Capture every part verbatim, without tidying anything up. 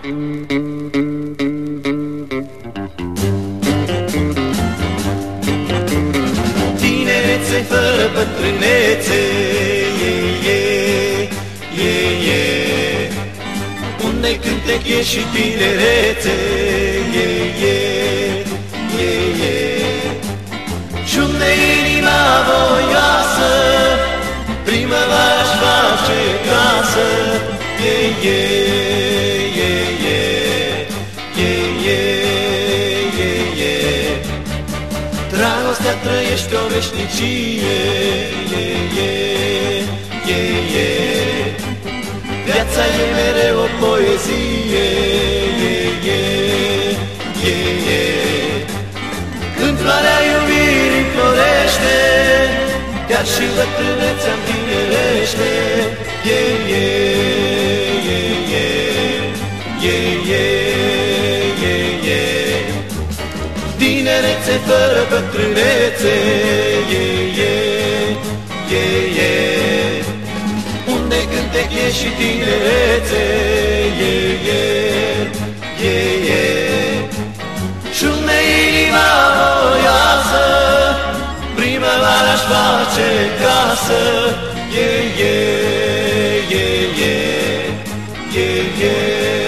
Tinerețe fără bătrânețe, e, e, e, e. Unde cântec e și tinerețe, e, e, e, e. Și unde inima voioasă, primăvara-și face casă, e, e, e, e, e, e, e, e. Dragostea trăiește o veșnicie, e, e, e, e. Viața e mereu o poezie, e, e, e, e. Când floarea iubirii înflorește, chiar și bătrânețea întinerește, e, e, e, e, e, e, e, e. Tinerețe fără bătrânețe, e, e, e, e. Unde cântec e și tinerețe, e, e, e, e. Și unde inima voioasă, primăvara-și face casă, e, e, e, e, e, e, e, e.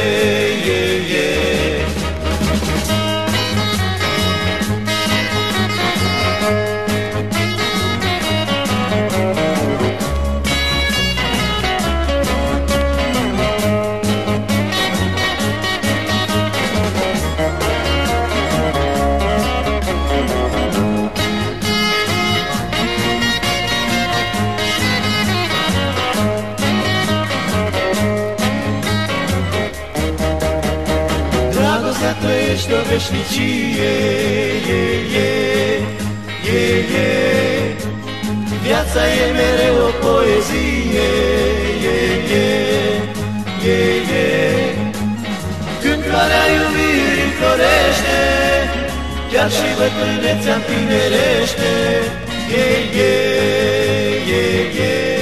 Trăiește o veșnicie, e, e, e, e. Viața e mereu o poezie, e, e, e, e. Când floarea iubirii înflorește, chiar și bătrânețea întinerește, e, e, e, e.